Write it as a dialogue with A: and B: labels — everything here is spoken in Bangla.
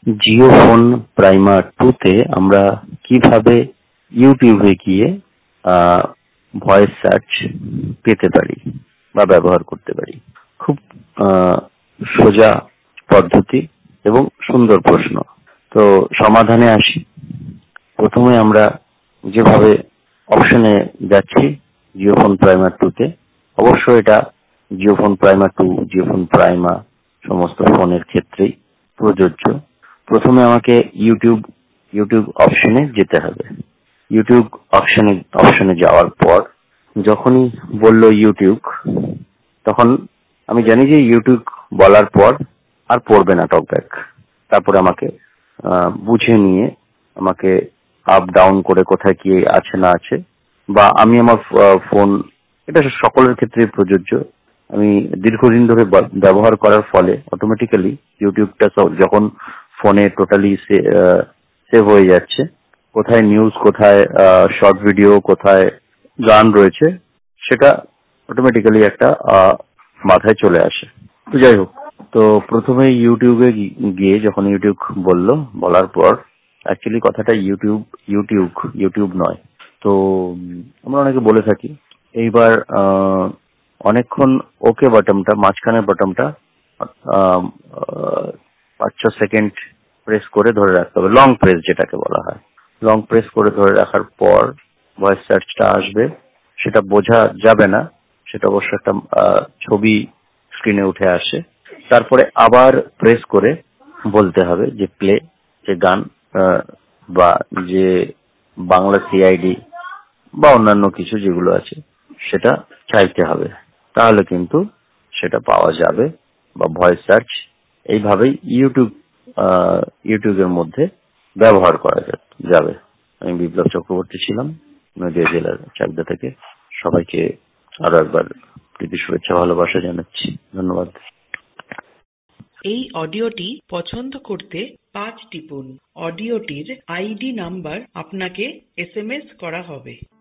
A: জিও ফোন প্রাইমার 2 তে আমরা কিভাবে ইউটিউবে গিয়ে ভয়েস সার্চ পেতে পারি বা ব্যবহার করতে পারি। খুব সোজা পদ্ধতি এবং সুন্দর প্রশ্ন। তো সমাধানে আসি। প্রথমে আমরা যেভাবে অপশনে যাচ্ছি জিও ফোন প্রাইমার 2 তে, অবশ্য এটা জিও ফোন প্রাইমার 2, জিও ফোন প্রাইমা সমস্ত ফোনের ক্ষেত্রেই প্রযোজ্য। প্রথমে আমাকে ইউটিউব অপশনে যেতে হবে। ইউটিউব অপশনে যাওয়ার পর যখনই বলল ইউটিউব, তখন আমি জানি যে ইউটিউব বলার পর আর পড়বে না টকব্যাক। তারপরে আমাকে বুঝে নিয়ে আমাকে আপ ডাউন করে কোথায় কি আছে না আছে, বা আমি আমার ফোন, এটা সকলের ক্ষেত্রে প্রযোজ্য, আমি দীর্ঘদিন ধরে ব্যবহার করার ফলে অটোমেটিক্যালি ইউটিউবটা যখন ফোনে টোটালি সেভ হয়ে যাচ্ছে, কোথায় নিউজ, কোথায় শর্ট ভিডিও, কোথায় গান রয়েছে, সেটা অটোমেটিক্যালি একটা মাথায় চলে আসে। তো যাই হোক, তো প্রথমে ইউটিউবে গিয়ে যখন ইউটিউব বলার পর, অ্যাকচুয়ালি কথাটা ইউটিউব নয়। তো আমরা অনেকে বলে থাকি। এইবার অনেকক্ষণ ওকে বাটনটা, মাঝখানের বাটনটা 5-6 সেকেন্ড প্রেস করে ধরে রাখতে হবে, লং প্রেস যেটাকে বলা হয়। লং প্রেস করে ধরে রাখার পর ভয়েস সার্চটা আসবে। সেটা বোঝা যাবে না, সেটা অবশ্য একটা ছবি স্ক্রিনে উঠে আসে। তারপরে আবার প্রেস করে বলতে হবে যে প্লে, যে গান বা যে বাংলা সিআইডি বা অন্যান্য কিছু যেগুলো আছে সেটা চাইতে হবে। তাহলে কিন্তু সেটা পাওয়া যাবে, বা ভয়েস সার্চ এইভাবেই ইউটিউবের মধ্যে ব্যবহার করা যাবে। আমি বিপ্লব চক্রবর্তী ছিলাম, নদীয়া জেলার চাকদা থেকে। সবাইকে আরো একবার প্রীতি শুভেচ্ছা ভালোবাসা জানাচ্ছি। ধন্যবাদ।
B: এই অডিওটি পছন্দ করতে 5 টিপুন। অডিওটির আইডি নাম্বার আপনাকে SMS করা হবে।